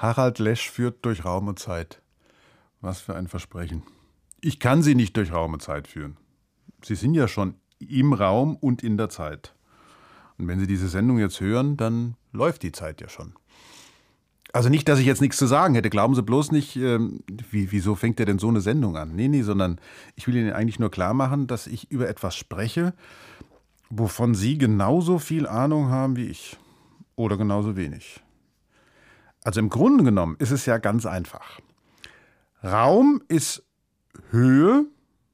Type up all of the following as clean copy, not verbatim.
Harald Lesch führt durch Raum und Zeit. Was für ein Versprechen. Ich kann Sie nicht durch Raum und Zeit führen. Sie sind ja schon im Raum und in der Zeit. Und wenn Sie diese Sendung jetzt hören, dann läuft die Zeit ja schon. Also nicht, dass ich jetzt nichts zu sagen hätte. Glauben Sie bloß nicht, wieso fängt er denn so eine Sendung an? Nee, sondern ich will Ihnen eigentlich nur klar machen, dass ich über etwas spreche, wovon Sie genauso viel Ahnung haben wie ich. Oder genauso wenig. Also im Grunde genommen ist es ja ganz einfach. Raum ist Höhe,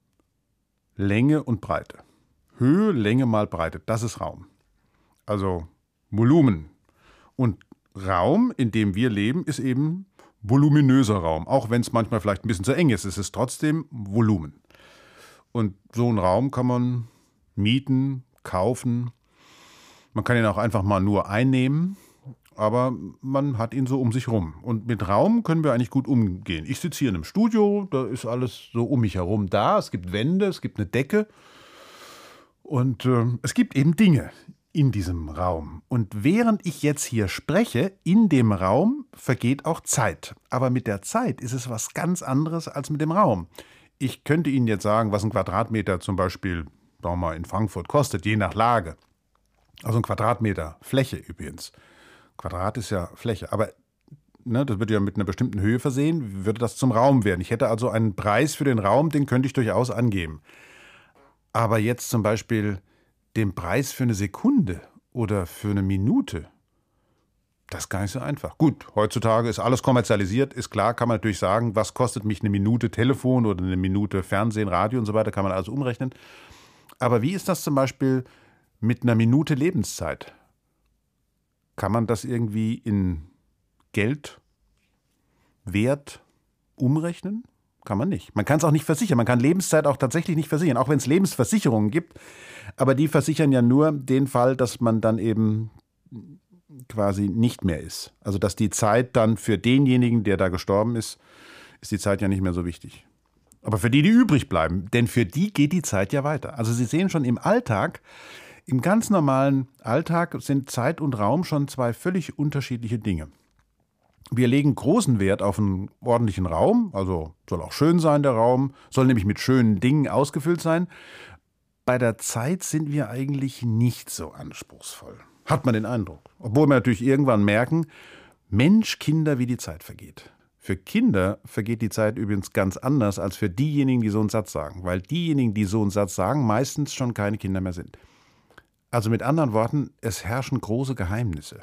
Länge und Breite. Höhe, Länge mal Breite, das ist Raum. Also Volumen. Und Raum, in dem wir leben, ist eben voluminöser Raum. Auch wenn es manchmal vielleicht ein bisschen zu eng ist, ist es trotzdem Volumen. Und so einen Raum kann man mieten, kaufen. Man kann ihn auch einfach mal nur einnehmen. Aber man hat ihn so um sich rum. Und mit Raum können wir eigentlich gut umgehen. Ich sitze hier in einem Studio, da ist alles so um mich herum da. Es gibt Wände, es gibt eine Decke. Und es gibt eben Dinge in diesem Raum. Und während ich jetzt hier spreche, in dem Raum vergeht auch Zeit. Aber mit der Zeit ist es was ganz anderes als mit dem Raum. Ich könnte Ihnen jetzt sagen, was ein Quadratmeter zum Beispiel, sagen wir mal, in Frankfurt kostet, je nach Lage. Also ein Quadratmeter Fläche übrigens. Quadrat ist ja Fläche, aber das wird ja mit einer bestimmten Höhe versehen, würde das zum Raum werden. Ich hätte also einen Preis für den Raum, den könnte ich durchaus angeben. Aber jetzt zum Beispiel den Preis für eine Sekunde oder für eine Minute, das ist gar nicht so einfach. Gut, heutzutage ist alles kommerzialisiert, ist klar, kann man natürlich sagen, was kostet mich eine Minute Telefon oder eine Minute Fernsehen, Radio und so weiter, kann man also umrechnen. Aber wie ist das zum Beispiel mit einer Minute Lebenszeit? Kann man das irgendwie in Geld, Wert umrechnen? Kann man nicht. Man kann es auch nicht versichern. Man kann Lebenszeit auch tatsächlich nicht versichern, auch wenn es Lebensversicherungen gibt. Aber die versichern ja nur den Fall, dass man dann eben quasi nicht mehr ist. Also dass die Zeit dann für denjenigen, der da gestorben ist, ist die Zeit ja nicht mehr so wichtig. Aber für die, die übrig bleiben, denn für die geht die Zeit ja weiter. Also Sie sehen schon im Alltag, im ganz normalen Alltag sind Zeit und Raum schon zwei völlig unterschiedliche Dinge. Wir legen großen Wert auf einen ordentlichen Raum, also soll auch schön sein der Raum, soll nämlich mit schönen Dingen ausgefüllt sein. Bei der Zeit sind wir eigentlich nicht so anspruchsvoll, hat man den Eindruck. Obwohl wir natürlich irgendwann merken, Mensch, Kinder, wie die Zeit vergeht. Für Kinder vergeht die Zeit übrigens ganz anders als für diejenigen, die so einen Satz sagen, weil diejenigen, die so einen Satz sagen, meistens schon keine Kinder mehr sind. Also mit anderen Worten, es herrschen große Geheimnisse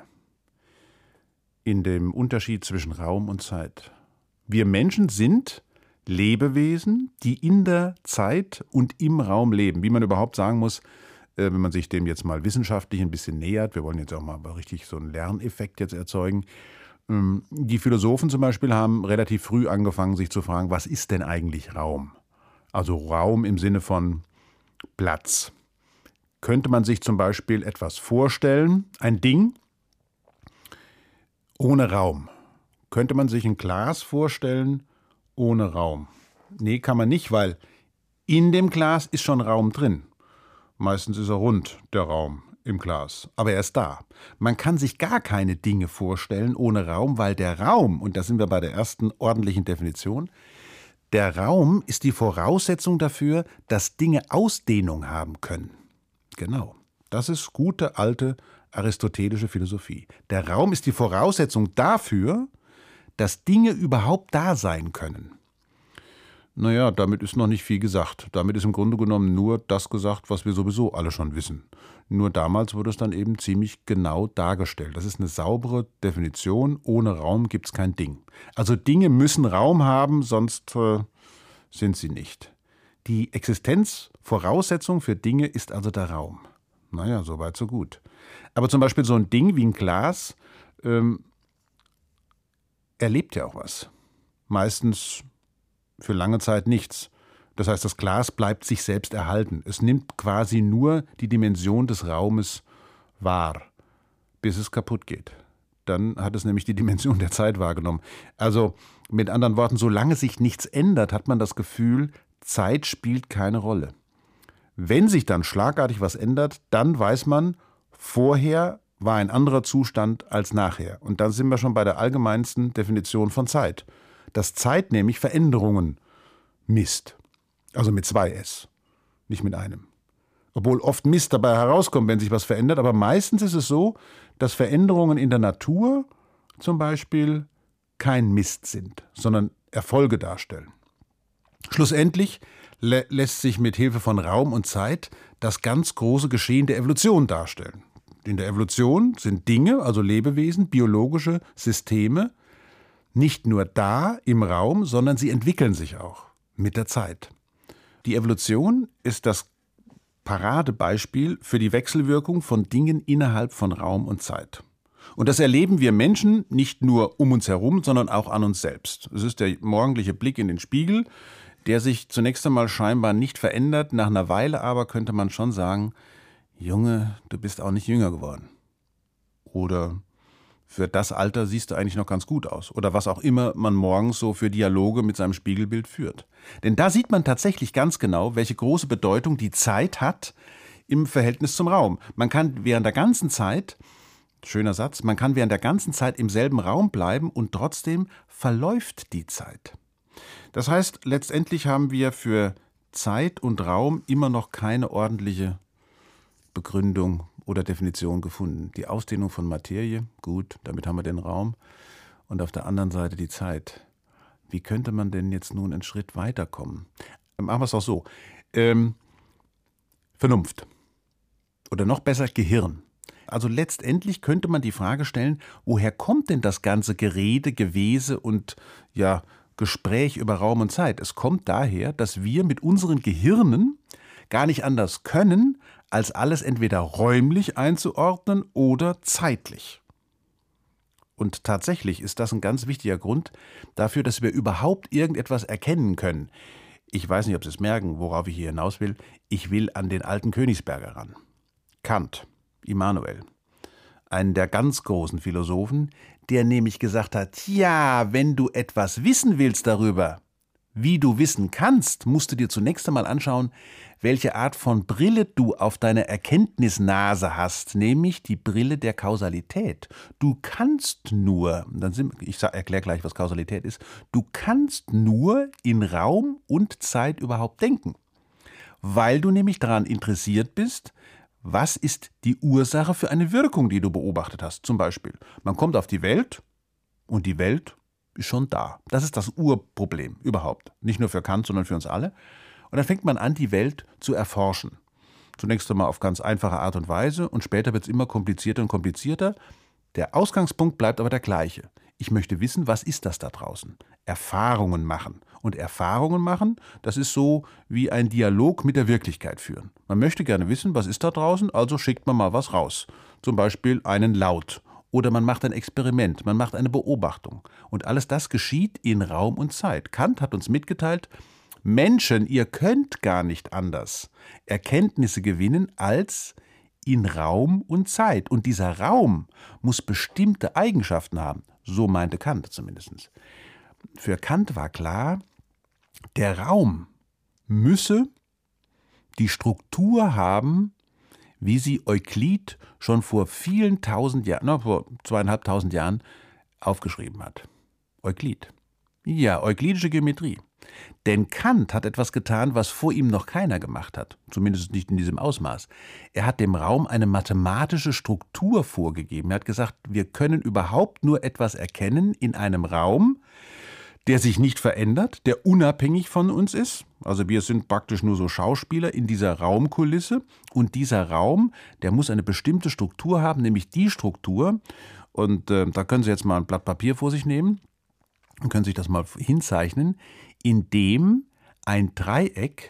in dem Unterschied zwischen Raum und Zeit. Wir Menschen sind Lebewesen, die in der Zeit und im Raum leben. Wie man überhaupt sagen muss, wenn man sich dem jetzt mal wissenschaftlich ein bisschen nähert, wir wollen jetzt auch mal richtig so einen Lerneffekt jetzt erzeugen. Die Philosophen zum Beispiel haben relativ früh angefangen, sich zu fragen, was ist denn eigentlich Raum? Also Raum im Sinne von Platz. Könnte man sich zum Beispiel etwas vorstellen, ein Ding ohne Raum? Könnte man sich ein Glas vorstellen ohne Raum? Nee, kann man nicht, weil in dem Glas ist schon Raum drin. Meistens ist er rund, der Raum im Glas, aber er ist da. Man kann sich gar keine Dinge vorstellen ohne Raum, weil der Raum, und da sind wir bei der ersten ordentlichen Definition, der Raum ist die Voraussetzung dafür, dass Dinge Ausdehnung haben können. Genau, das ist gute alte aristotelische Philosophie. Der Raum ist die Voraussetzung dafür, dass Dinge überhaupt da sein können. Naja, damit ist noch nicht viel gesagt. Damit ist im Grunde genommen nur das gesagt, was wir sowieso alle schon wissen. Nur damals wurde es dann eben ziemlich genau dargestellt. Das ist eine saubere Definition. Ohne Raum gibt es kein Ding. Also Dinge müssen Raum haben, sonst sind sie nicht. Die Existenzvoraussetzung für Dinge ist also der Raum. Naja, so weit, so gut. Aber zum Beispiel so ein Ding wie ein Glas erlebt ja auch was. Meistens für lange Zeit nichts. Das heißt, das Glas bleibt sich selbst erhalten. Es nimmt quasi nur die Dimension des Raumes wahr, bis es kaputt geht. Dann hat es nämlich die Dimension der Zeit wahrgenommen. Also mit anderen Worten, solange sich nichts ändert, hat man das Gefühl, Zeit spielt keine Rolle. Wenn sich dann schlagartig was ändert, dann weiß man, vorher war ein anderer Zustand als nachher. Und dann sind wir schon bei der allgemeinsten Definition von Zeit. Dass Zeit nämlich Veränderungen misst. Also mit 2 S, nicht mit einem. Obwohl oft Mist dabei herauskommt, wenn sich was verändert. Aber meistens ist es so, dass Veränderungen in der Natur zum Beispiel kein Mist sind, sondern Erfolge darstellen. Schlussendlich lässt sich mit Hilfe von Raum und Zeit das ganz große Geschehen der Evolution darstellen. In der Evolution sind Dinge, also Lebewesen, biologische Systeme, nicht nur da im Raum, sondern sie entwickeln sich auch mit der Zeit. Die Evolution ist das Paradebeispiel für die Wechselwirkung von Dingen innerhalb von Raum und Zeit. Und das erleben wir Menschen nicht nur um uns herum, sondern auch an uns selbst. Es ist der morgendliche Blick in den Spiegel, der sich zunächst einmal scheinbar nicht verändert. Nach einer Weile aber könnte man schon sagen, Junge, du bist auch nicht jünger geworden. Oder für das Alter siehst du eigentlich noch ganz gut aus. Oder was auch immer man morgens so für Dialoge mit seinem Spiegelbild führt. Denn da sieht man tatsächlich ganz genau, welche große Bedeutung die Zeit hat im Verhältnis zum Raum. Man kann während der ganzen Zeit, schöner Satz, man kann während der ganzen Zeit im selben Raum bleiben und trotzdem verläuft die Zeit. Das heißt, letztendlich haben wir für Zeit und Raum immer noch keine ordentliche Begründung oder Definition gefunden. Die Ausdehnung von Materie, gut, damit haben wir den Raum. Und auf der anderen Seite die Zeit. Wie könnte man denn jetzt nun einen Schritt weiterkommen? Machen wir es auch so. Vernunft. Oder noch besser Gehirn. Also letztendlich könnte man die Frage stellen, woher kommt denn das ganze Gerede, Gewese und Gespräch über Raum und Zeit? Es kommt daher, dass wir mit unseren Gehirnen gar nicht anders können, als alles entweder räumlich einzuordnen oder zeitlich. Und tatsächlich ist das ein ganz wichtiger Grund dafür, dass wir überhaupt irgendetwas erkennen können. Ich weiß nicht, ob Sie es merken, worauf ich hier hinaus will. Ich will an den alten Königsberger ran. Kant, Immanuel, einen der ganz großen Philosophen, der nämlich gesagt hat, ja, wenn du etwas wissen willst darüber, wie du wissen kannst, musst du dir zunächst einmal anschauen, welche Art von Brille du auf deiner Erkenntnisnase hast, nämlich die Brille der Kausalität. Du kannst nur, ich erkläre gleich, was Kausalität ist, du kannst nur in Raum und Zeit überhaupt denken, weil du nämlich daran interessiert bist, was ist die Ursache für eine Wirkung, die du beobachtet hast. Zum Beispiel, man kommt auf die Welt und die Welt ist schon da. Das ist das Urproblem überhaupt. Nicht nur für Kant, sondern für uns alle. Und dann fängt man an, die Welt zu erforschen. Zunächst einmal auf ganz einfache Art und Weise und später wird es immer komplizierter und komplizierter. Der Ausgangspunkt bleibt aber der gleiche. Ich möchte wissen, was ist das da draußen? Erfahrungen machen. Und Erfahrungen machen, das ist so wie ein Dialog mit der Wirklichkeit führen. Man möchte gerne wissen, was ist da draußen, also schickt man mal was raus. Zum Beispiel einen Laut. Oder man macht ein Experiment, man macht eine Beobachtung. Und alles das geschieht in Raum und Zeit. Kant hat uns mitgeteilt, Menschen, ihr könnt gar nicht anders Erkenntnisse gewinnen als in Raum und Zeit. Und dieser Raum muss bestimmte Eigenschaften haben. So meinte Kant zumindest. Für Kant war klar, der Raum müsse die Struktur haben, wie sie Euklid schon vor vielen tausend Jahren, vor 2500 Jahren aufgeschrieben hat. Euklid. Ja, euklidische Geometrie. Denn Kant hat etwas getan, was vor ihm noch keiner gemacht hat, zumindest nicht in diesem Ausmaß. Er hat dem Raum eine mathematische Struktur vorgegeben. Er hat gesagt, wir können überhaupt nur etwas erkennen in einem Raum, der sich nicht verändert, der unabhängig von uns ist. Also wir sind praktisch nur so Schauspieler in dieser Raumkulisse. Und dieser Raum, der muss eine bestimmte Struktur haben, nämlich die Struktur. Und da können Sie jetzt mal ein Blatt Papier vor sich nehmen und können sich das mal hinzeichnen, in dem ein Dreieck,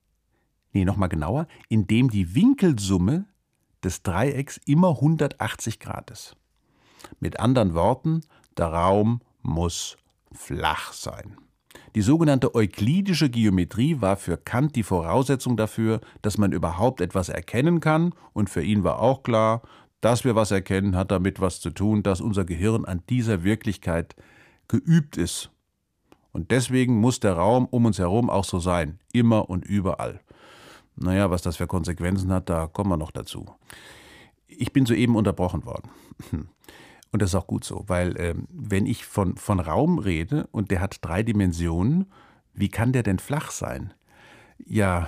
nochmal genauer, in dem die Winkelsumme des Dreiecks immer 180 Grad ist. Mit anderen Worten, der Raum muss flach sein. Die sogenannte euklidische Geometrie war für Kant die Voraussetzung dafür, dass man überhaupt etwas erkennen kann. Und für ihn war auch klar, dass wir was erkennen, hat damit was zu tun, dass unser Gehirn an dieser Wirklichkeit geübt ist. Und deswegen muss der Raum um uns herum auch so sein, immer und überall. Naja, was das für Konsequenzen hat, da kommen wir noch dazu. Ich bin soeben unterbrochen worden. Und das ist auch gut so, weil wenn ich von Raum rede und der hat 3 Dimensionen, wie kann der denn flach sein? Ja,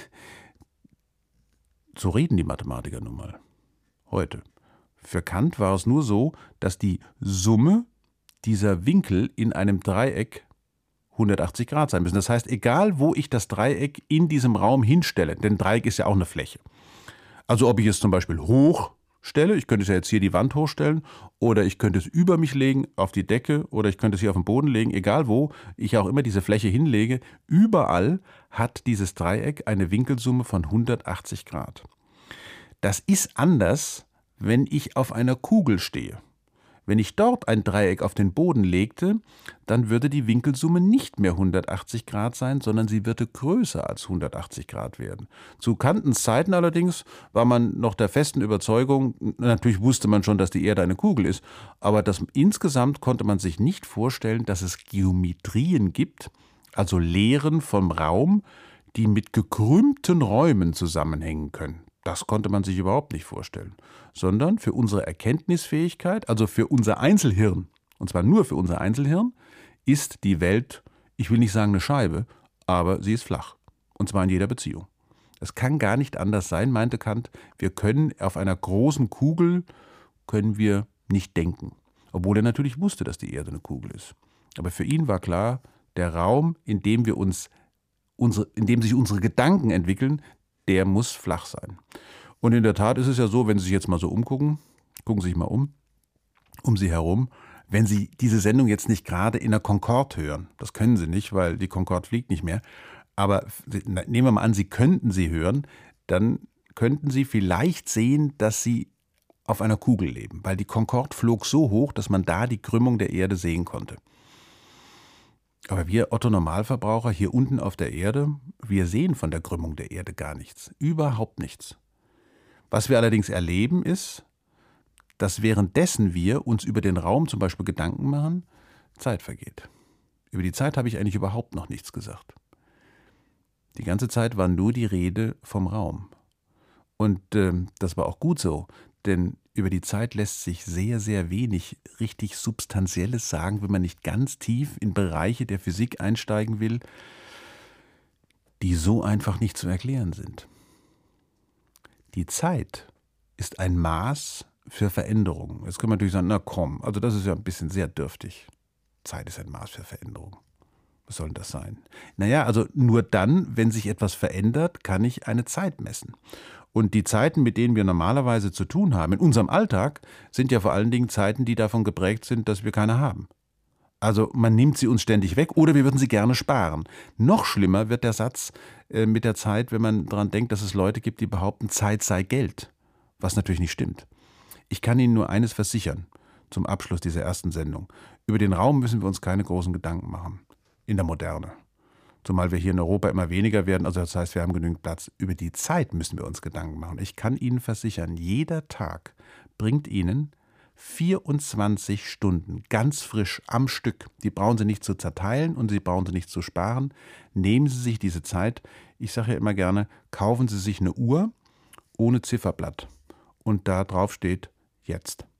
so reden die Mathematiker nun mal heute. Für Kant war es nur so, dass die Summe dieser Winkel in einem Dreieck 180 Grad sein müssen. Das heißt, egal wo ich das Dreieck in diesem Raum hinstelle, denn Dreieck ist ja auch eine Fläche. Also ob ich es zum Beispiel hoch stelle, ich könnte es ja jetzt hier die Wand hochstellen, oder ich könnte es über mich legen, auf die Decke, oder ich könnte es hier auf den Boden legen, egal wo ich auch immer diese Fläche hinlege, überall hat dieses Dreieck eine Winkelsumme von 180 Grad. Das ist anders, wenn ich auf einer Kugel stehe. Wenn ich dort ein Dreieck auf den Boden legte, dann würde die Winkelsumme nicht mehr 180 Grad sein, sondern sie würde größer als 180 Grad werden. Zu Kantens Zeiten allerdings war man noch der festen Überzeugung, natürlich wusste man schon, dass die Erde eine Kugel ist, aber insgesamt konnte man sich nicht vorstellen, dass es Geometrien gibt, also Lehren vom Raum, die mit gekrümmten Räumen zusammenhängen können. Das konnte man sich überhaupt nicht vorstellen, sondern für unsere Erkenntnisfähigkeit, also für unser Einzelhirn, und zwar nur für unser Einzelhirn, ist die Welt, ich will nicht sagen eine Scheibe, aber sie ist flach, und zwar in jeder Beziehung. Es kann gar nicht anders sein, meinte Kant, wir können auf einer großen Kugel, können wir nicht denken, obwohl er natürlich wusste, dass die Erde eine Kugel ist. Aber für ihn war klar, der Raum, in dem in dem sich unsere Gedanken entwickeln, der muss flach sein. Und in der Tat ist es ja so, wenn Sie sich jetzt mal so umgucken, gucken Sie sich mal um Sie herum, wenn Sie diese Sendung jetzt nicht gerade in der Concorde hören, das können Sie nicht, weil die Concorde fliegt nicht mehr, aber nehmen wir mal an, Sie könnten sie hören, dann könnten Sie vielleicht sehen, dass Sie auf einer Kugel leben, weil die Concorde flog so hoch, dass man da die Krümmung der Erde sehen konnte. Aber wir Otto-Normalverbraucher hier unten auf der Erde, wir sehen von der Krümmung der Erde gar nichts, überhaupt nichts. Was wir allerdings erleben ist, dass währenddessen wir uns über den Raum zum Beispiel Gedanken machen, Zeit vergeht. Über die Zeit habe ich eigentlich überhaupt noch nichts gesagt. Die ganze Zeit war nur die Rede vom Raum. Und das war auch gut so, denn über die Zeit lässt sich sehr, sehr wenig richtig Substanzielles sagen, wenn man nicht ganz tief in Bereiche der Physik einsteigen will, die so einfach nicht zu erklären sind. Die Zeit ist ein Maß für Veränderungen. Jetzt kann man natürlich sagen, na komm, also das ist ja ein bisschen sehr dürftig. Zeit ist ein Maß für Veränderung. Was soll denn das sein? Naja, also nur dann, wenn sich etwas verändert, kann ich eine Zeit messen. Und die Zeiten, mit denen wir normalerweise zu tun haben, in unserem Alltag, sind ja vor allen Dingen Zeiten, die davon geprägt sind, dass wir keine haben. Also man nimmt sie uns ständig weg oder wir würden sie gerne sparen. Noch schlimmer wird der Satz mit der Zeit, wenn man daran denkt, dass es Leute gibt, die behaupten, Zeit sei Geld. Was natürlich nicht stimmt. Ich kann Ihnen nur eines versichern, zum Abschluss dieser ersten Sendung. Über den Raum müssen wir uns keine großen Gedanken machen. In der Moderne. Zumal wir hier in Europa immer weniger werden, also das heißt, wir haben genügend Platz. Über die Zeit müssen wir uns Gedanken machen. Ich kann Ihnen versichern, jeder Tag bringt Ihnen 24 Stunden ganz frisch am Stück. Die brauchen Sie nicht zu zerteilen und Sie brauchen sie nicht zu sparen. Nehmen Sie sich diese Zeit. Ich sage ja immer gerne, kaufen Sie sich eine Uhr ohne Zifferblatt. Und da drauf steht jetzt.